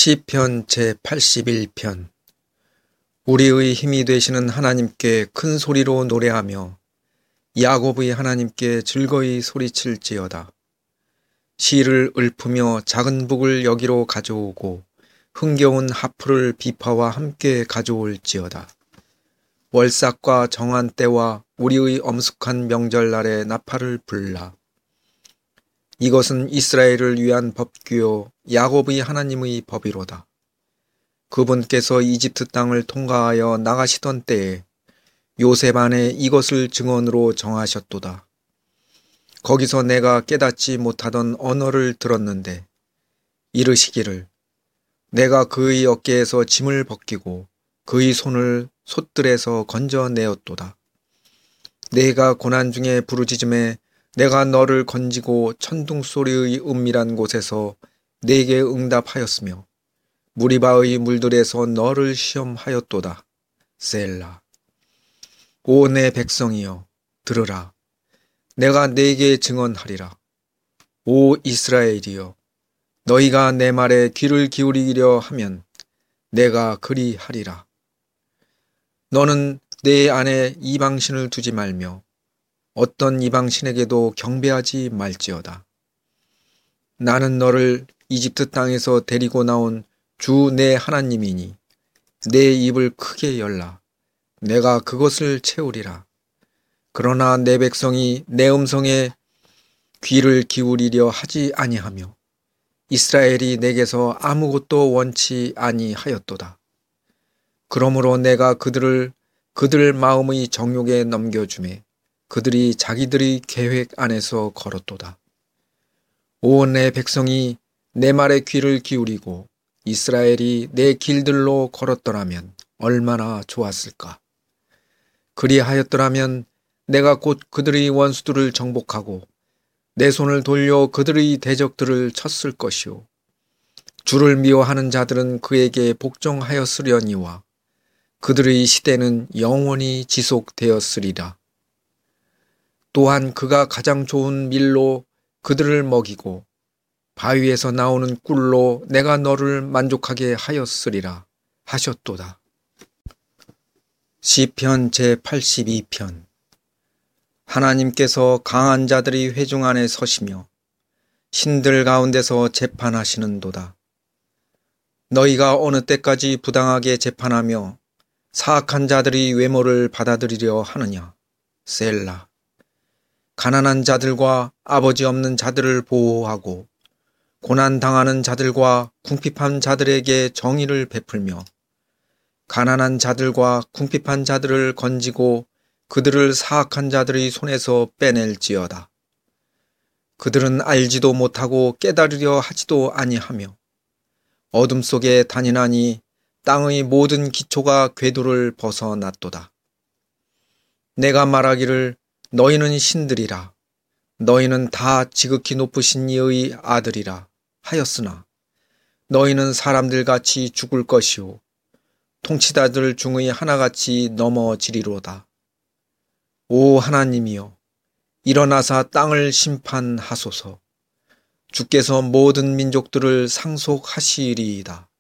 시편 제81편. 우리의 힘이 되시는 하나님께 큰 소리로 노래하며 야곱의 하나님께 즐거이 소리칠지어다. 시를 읊으며 작은 북을 여기로 가져오고 흥겨운 하프를 비파와 함께 가져올지어다. 월삭과 정한 때와 우리의 엄숙한 명절날에 나팔을 불라. 이것은 이스라엘을 위한 법규요 야곱의 하나님의 법이로다. 그분께서 이집트 땅을 통과하여 나가시던 때에 요셉 안에 이것을 증언으로 정하셨도다. 거기서 내가 깨닫지 못하던 언어를 들었는데 이르시기를 내가 그의 어깨에서 짐을 벗기고 그의 손을 솥들에서 건져내었도다. 내가 고난 중에 부르짖음에 내가 너를 건지고 천둥 소리의 은밀한 곳에서 내게 응답하였으며 무리바의 물들에서 너를 시험하였도다. 셀라. 오 내 백성이여 들으라. 내가 네게 증언하리라. 오 이스라엘이여 너희가 내 말에 귀를 기울이려 하면 내가 그리하리라. 너는 내 안에 이방신을 두지 말며 어떤 이방신에게도 경배하지 말지어다. 나는 너를 이집트 땅에서 데리고 나온 주 내 하나님이니 내 입을 크게 열라. 내가 그것을 채우리라. 그러나 내 백성이 내 음성에 귀를 기울이려 하지 아니하며 이스라엘이 내게서 아무것도 원치 아니하였도다. 그러므로 내가 그들 마음의 정욕에 넘겨주매 그들이 자기들의 계획 안에서 걸었도다. 오 내 백성이 내 말에 귀를 기울이고 이스라엘이 내 길들로 걸었더라면 얼마나 좋았을까. 그리하였더라면 내가 곧 그들의 원수들을 정복하고 내 손을 돌려 그들의 대적들을 쳤을 것이요. 주를 미워하는 자들은 그에게 복종하였으려니와 그들의 시대는 영원히 지속되었으리라. 또한 그가 가장 좋은 밀로 그들을 먹이고 바위에서 나오는 꿀로 내가 너를 만족하게 하였으리라 하셨도다. 시편 제82편. 하나님께서 강한 자들이 회중 안에 서시며 신들 가운데서 재판하시는도다. 너희가 어느 때까지 부당하게 재판하며 사악한 자들이 외모를 받아들이려 하느냐. 셀라. 가난한 자들과 아버지 없는 자들을 보호하고 고난당하는 자들과 궁핍한 자들에게 정의를 베풀며 가난한 자들과 궁핍한 자들을 건지고 그들을 사악한 자들의 손에서 빼낼지어다. 그들은 알지도 못하고 깨달으려 하지도 아니하며 어둠 속에 다니나니 땅의 모든 기초가 궤도를 벗어났도다. 내가 말하기를 너희는 신들이라. 너희는 다 지극히 높으신 이의 아들이라 하였으나 너희는 사람들같이 죽을 것이요 통치자들 중의 하나같이 넘어지리로다. 오 하나님이여 일어나사 땅을 심판하소서. 주께서 모든 민족들을 상속하시리이다.